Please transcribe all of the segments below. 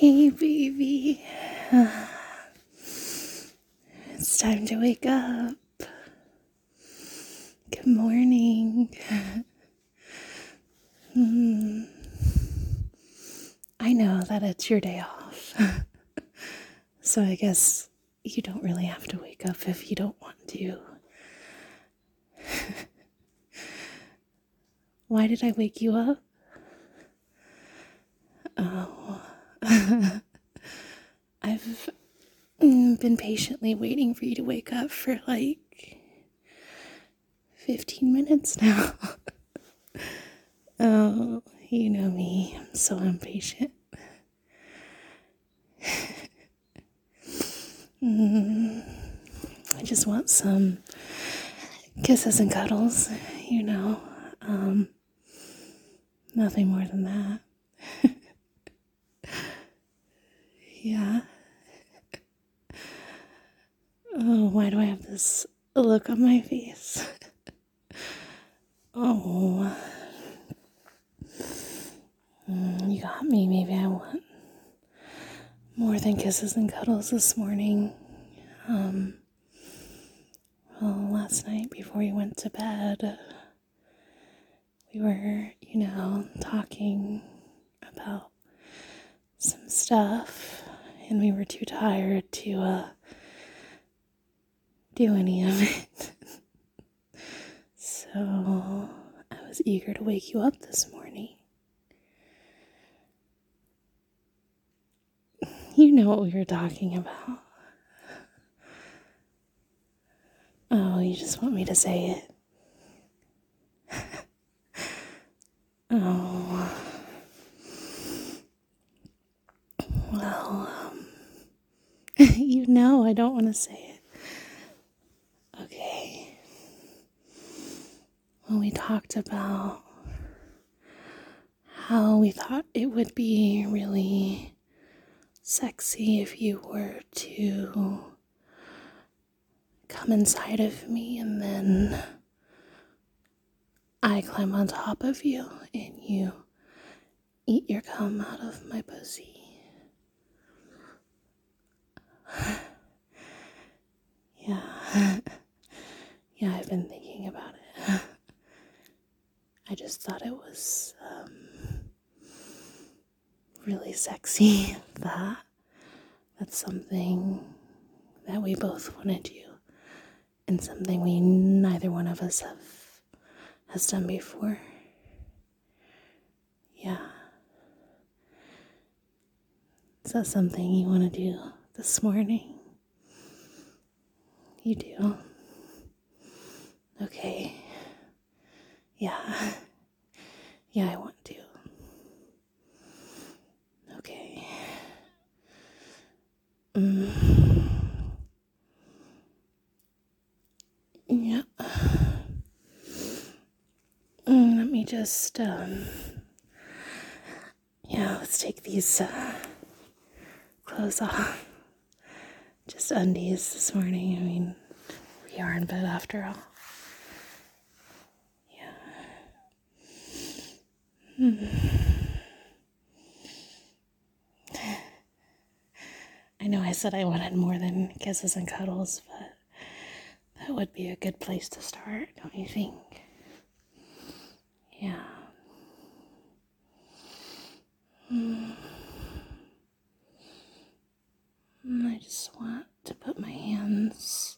Hey, baby. It's time to wake up. Good morning. I know that it's your day off. So I guess you don't really have to wake up if you don't want to. Why did I wake you up? Oh. I've been patiently waiting for you to wake up for like 15 minutes now. Oh, you know me. I'm so impatient. I just want some kisses and cuddles, you know. Nothing more than that. Yeah. Oh, why do I have this look on my face? Oh. You got me. Maybe I want more than kisses and cuddles this morning. Well, last night before you went to bed, we were, talking about some stuff, and we were too tired to do any of it. So I was eager to wake you up this morning. You know what we were talking about. Oh, you just want me to say it. Oh. Well, you know I don't want to say it. Okay. Well, we talked about how we thought it would be really sexy if you were to come inside of me and then I climb on top of you and you eat your cum out of my pussy. Yeah. Yeah, I've been thinking about it. I just thought it was really sexy that's something that we both want to do and something we neither one of us has done before. Yeah. Is that something you want to do this morning? You do? Okay. Yeah. Yeah, I want to. Okay. Yeah. Let me just, let's take these clothes off. Just undies this morning. I mean, we are in bed after all. I know I said I wanted more than kisses and cuddles, but that would be a good place to start, don't you think? Yeah. I just want to put my hands,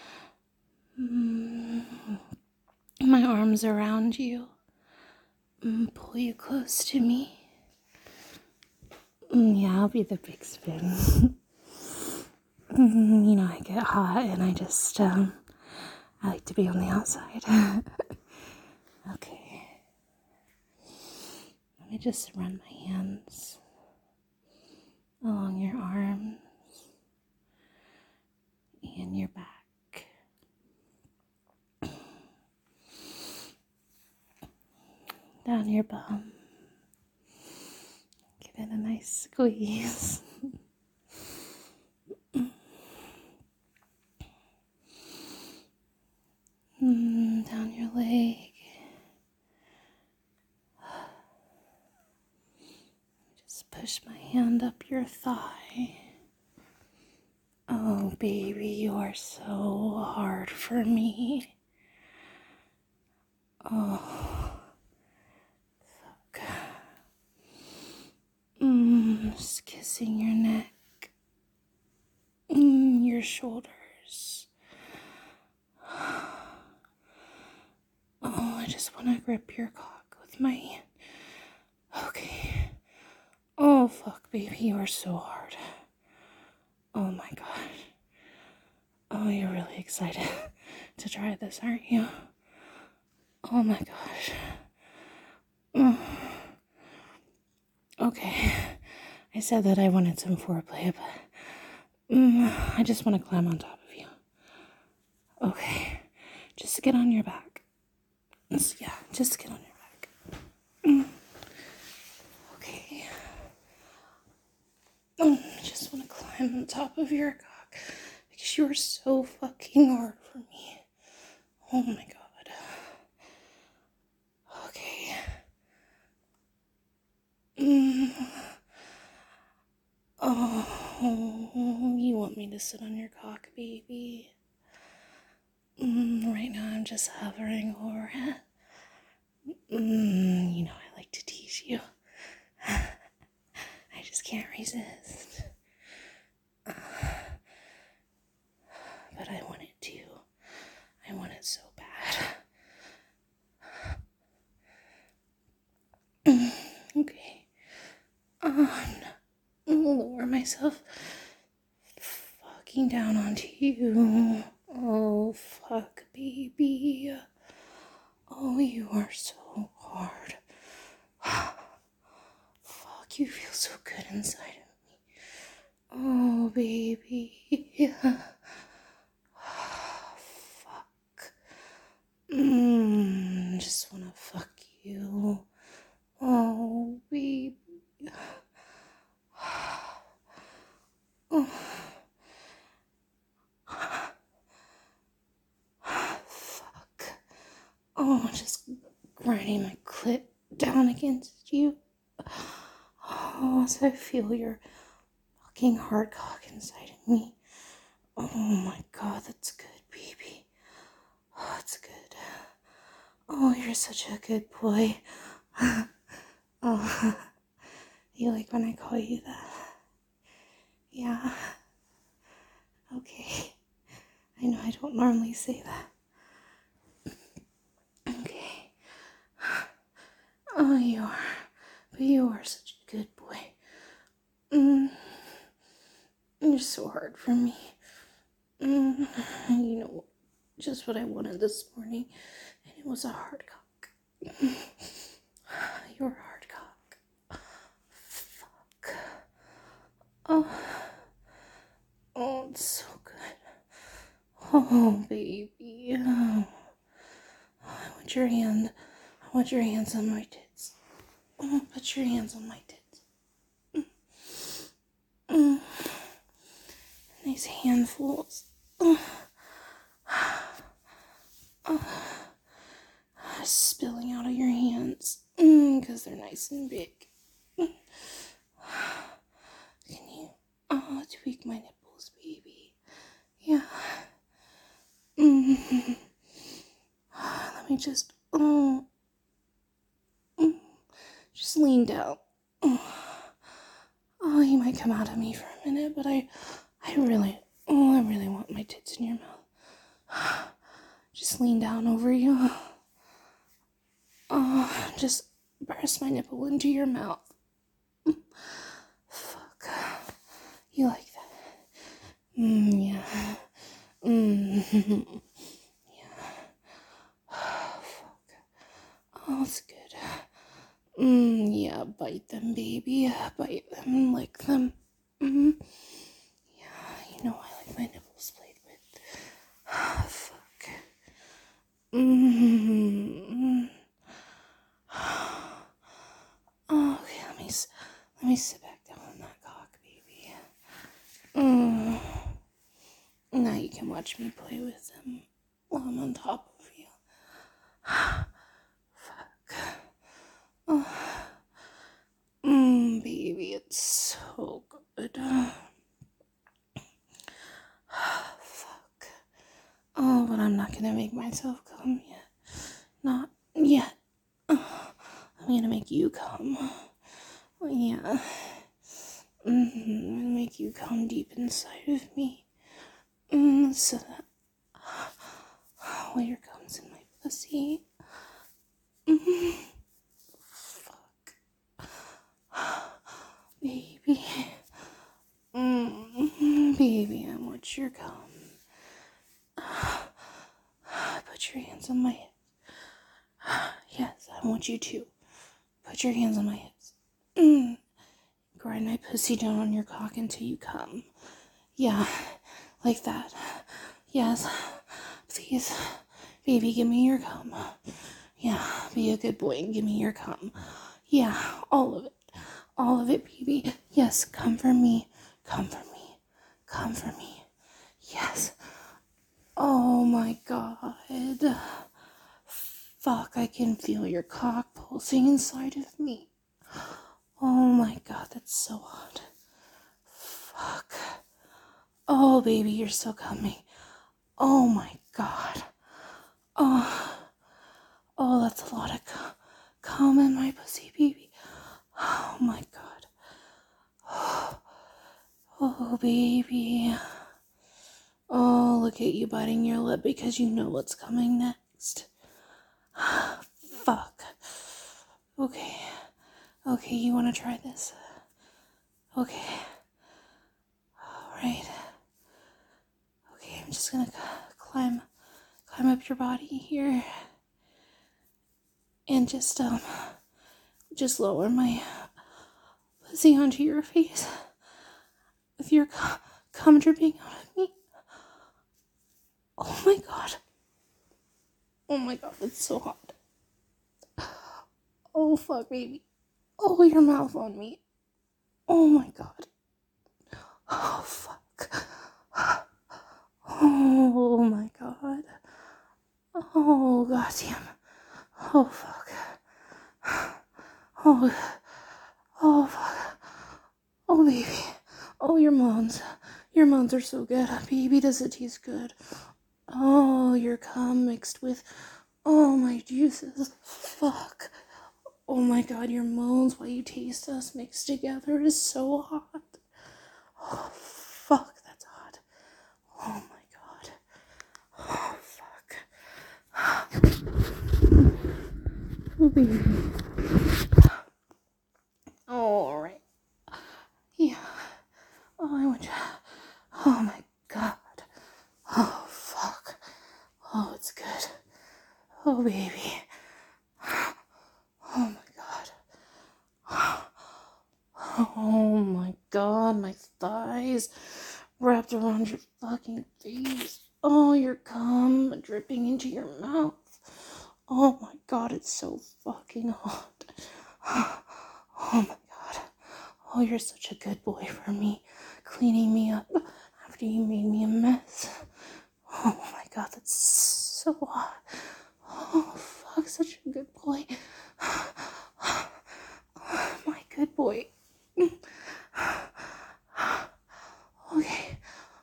my arms around you, pull you close to me. Yeah, I'll be the big spin. I get hot and I just, I like to be on the outside. Okay. Let me just run my hands along your arms and your back. Down your bum. Give it a nice squeeze. Down your leg. Just put push my hand up your thigh. Oh, baby, you are so hard for me. Oh, fuck. Just kissing your neck. Your shoulders. Oh, I just want to grip your cock with my hand. Okay. Oh, fuck, baby, you are so hard. Oh my god. Oh, you're really excited to try this, aren't you? Oh my gosh. Okay. I said that I wanted some foreplay, but I just want to climb on top of you. Okay. Just get on your back. Yeah, just get on your back. Okay. I just want to climb on top of your cock because you are so fucking hard for me. Oh my god. Okay. Oh, you want me to sit on your cock, baby? Right now I'm just hovering over it. You know I like to tease you. I just can't resist. But I want it too. I want it so bad. Okay. I'm gonna lower myself fucking down onto you. Oh, fuck, baby. Oh, you are so hard. Fuck, you feel so good inside of me. Oh, baby. Fuck. Just wanna fuck you. Oh, baby. Oh. Fuck. Oh, just grinding my clit down against you. Oh, as I feel your fucking hard cock inside of me. Oh my god, that's good, baby. Oh, that's good. Oh, you're such a good boy. Oh, you like when I call you that? Yeah. Okay. I know I don't normally say that. Okay. Oh, you are such a good boy. You're so hard for me. You know, just what I wanted this morning, and it was a hard cock. You're a hard cock. Fuck. Oh, it's so good. Oh, baby. Oh, I want your hand. I want your hands on my tits. Oh, put your hands on my tits. Nice handfuls. Spilling out of your hands. Because they're nice and big. Can you tweak my nipples, baby? Yeah. Let me just lean down. Oh, you might come out of me for a minute, but I really want my tits in your mouth. Just lean down over you. Just press my nipple into your mouth. Fuck. You like that? Yeah. Yeah. Fuck. Oh, it's good. Yeah, bite them, baby. Bite them, lick them. Yeah, you know I like my nipples played with. Fuck. Okay, let me sit back down on that cock, baby. Now you can watch me play with them while I'm on top of you. Fuck. Baby, it's So good. Fuck. Oh, but I'm not gonna make myself come yet. Not yet. I'm gonna make you come. Yeah. I'm gonna make you come deep inside of me. So that waiter comes in my pussy. Fuck. Baby. Baby, I want your cum. Put your hands on my hips. Yes, I want you to. Put your hands on my hips. Grind my pussy down on your cock until you come. Yeah, like that. Yes, please. Baby, give me your cum. Yeah, be a good boy and give me your cum. Yeah, all of it. All of it, baby. Yes, come for me. Come for me. Come for me. Yes. Oh my god. Fuck, I can feel your cock pulsing inside of me. Oh my god, that's so hot. Fuck. Oh, baby, you're still coming. Oh my god. Oh, that's a lot of cum in my pussy, baby. Oh my god. Oh, baby. Oh, look at you biting your lip because you know what's coming next. Fuck. Okay. Okay, you want to try this? Okay. Alright. Okay, I'm just gonna climb up your body here. And just lower my pussy onto your face. With your cum dripping out of me. Oh my god. Oh my god, it's so hot. Oh fuck, baby. Oh, your mouth on me. Oh my god. Oh fuck. Oh my god. Oh goddamn. Oh fuck. Oh. Oh fuck. Oh baby. Oh, your moans. Your moans are so good. Baby, does it taste good? Oh, your cum mixed with, oh, my juices. Fuck. Oh my god, your moans while you taste us mixed together is so hot. Oh, fuck, that's hot. Oh my god. Oh, fuck. Oh, baby. Alright. Yeah. Oh, I want you. Oh my god. Oh, fuck. Oh, it's good. Oh, baby. Oh my god. Oh my god, my thighs wrapped around your fucking face. Oh, your cum dripping into your mouth. Oh my god, it's so fucking hot. Oh my god. Oh, you're such a good boy for me, cleaning me up after you made me a mess. Oh my god, that's so hot. Oh fuck, such a good boy. My good boy. Okay.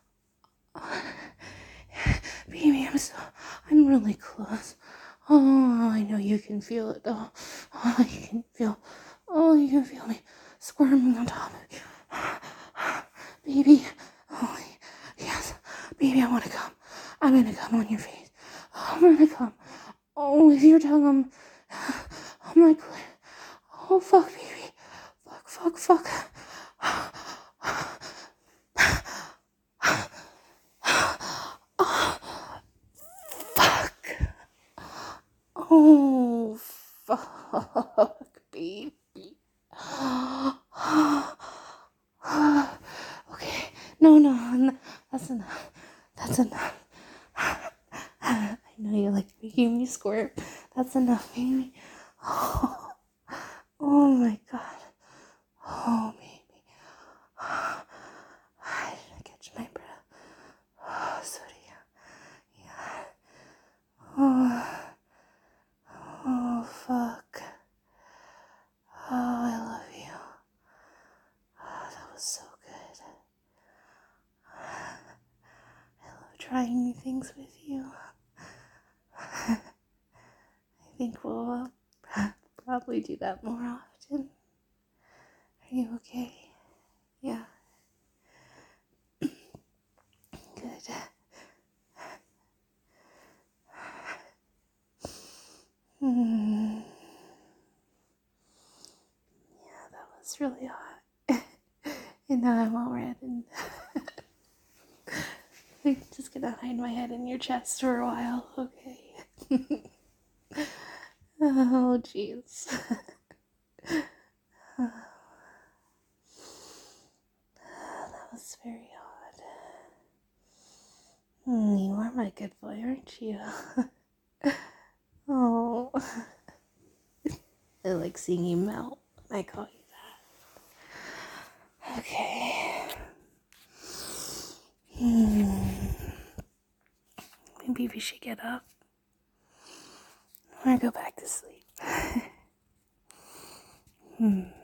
Baby, I'm really close. Oh, I know you can feel it though. Oh, you can feel me squirming on top of you. Baby, oh, yes. Baby, I want to come. I'm gonna come on your face. I'm gonna come. Oh, with your tongue on my clit. Oh, fuck, baby. Fuck. Oh, fuck, baby. Okay, no, that's enough. That's enough. I know you like making me squirt. That's enough, baby. Oh, oh my god. Oh, baby. I didn't catch my breath. Oh, so do you. Yeah. Oh, fuck. Oh, I love you. trying new things with you. I think we'll probably do that more often. Are you okay? Yeah. Good. Yeah, that was really hot. And now I'm all red and I'm just gonna hide my head in your chest for a while, okay? Oh, jeez. That was very odd. You are my good boy, aren't you? Oh, I like seeing you melt when I call you that. Okay. Maybe we should get up or go back to sleep.